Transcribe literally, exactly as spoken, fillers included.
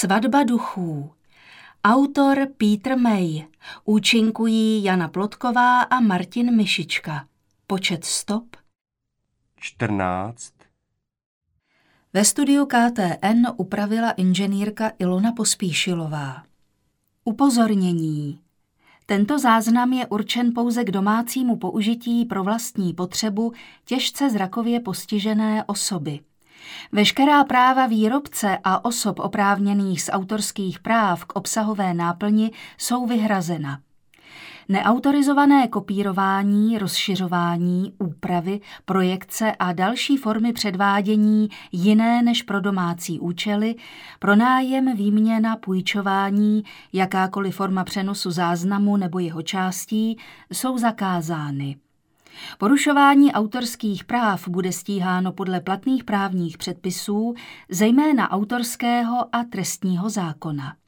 Svatba duchů. Autor Peter May. Účinkují Jana Plotková a Martin Myšička. Počet stop čtrnáct. Ve studiu K T N upravila inženýrka Ilona Pospíšilová. Upozornění. Tento záznam je určen pouze k domácímu použití pro vlastní potřebu těžce zrakově postižené osoby. Veškerá práva výrobce a osob oprávněných z autorských práv k obsahové náplni jsou vyhrazena. Neautorizované kopírování, rozšiřování, úpravy, projekce a další formy předvádění jiné než pro domácí účely, pronájem, výměna, půjčování, jakákoliv forma přenosu záznamu nebo jeho částí jsou zakázány. Porušování autorských práv bude stíháno podle platných právních předpisů, zejména autorského a trestního zákona.